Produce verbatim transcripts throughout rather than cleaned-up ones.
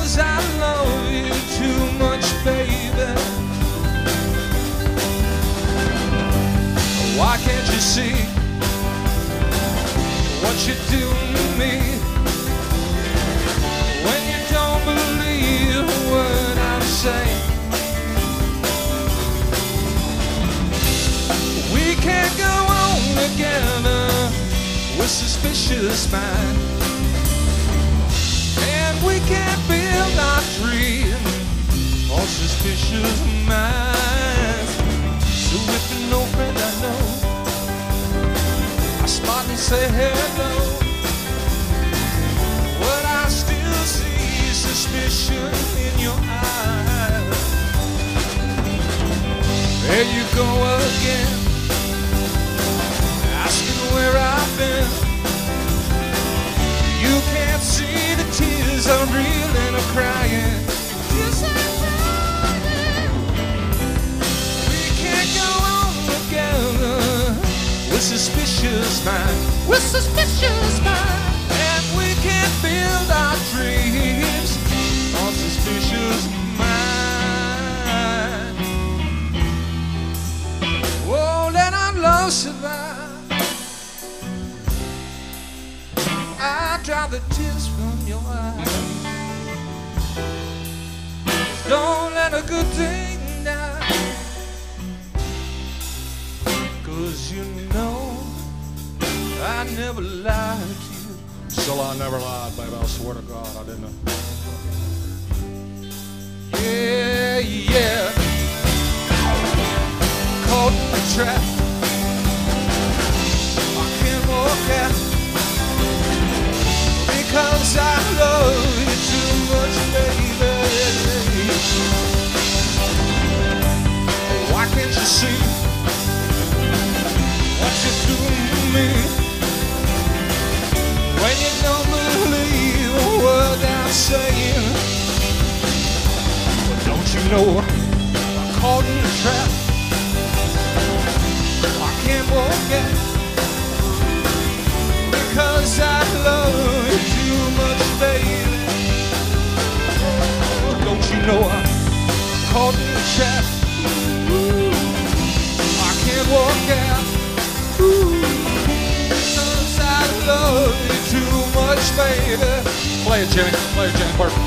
because I love you too much, baby. Why can't you see what you're doing to me? When you don't believe a word I'm saying, we can't go on together with suspicious minds, and we can't build our dream on suspicious minds. So if you're no friend I know, I smile and say hello, but I still see suspicion in your eyes. There you go again, asking where I've been. You can't see the tears I'm reeling and crying. Tears I'm crying. We can't go on together with suspicious mind, with suspicious mind, and we can't build our dreams on suspicious mind. Oh, let our love survive. I dry the tears from your eyes. Don't let a good thing die, 'cause you know I never lied to you. Still, I never lied, baby. I swear to God, I didn't. Yeah, yeah. Caught in the trap, I can't walk out, because I love you too much, baby. Why can't you see what you're doing to me? When you don't believe a word I'm saying, well, don't you know I'm caught in the trap? I can't walk out, because I love you too much, baby. Don't you know I'm caught in the trap? I can't walk out, because I love you too much, baby. Play it, Jimmy. Play it, Jimmy. Perfect.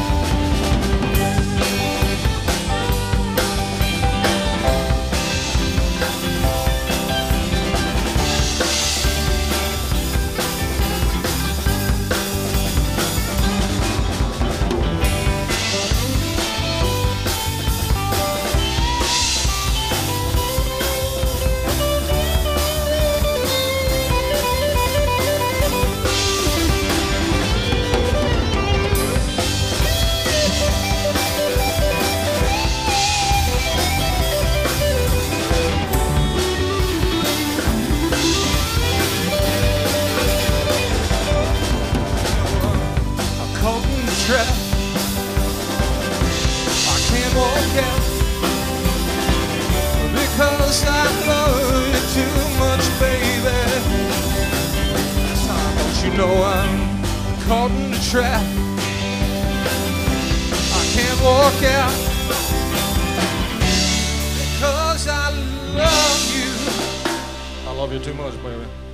I can't walk out, because I love you too much, baby. Don't you know I'm caught in the trap? I can't walk out, because I love you. I love you too much, baby.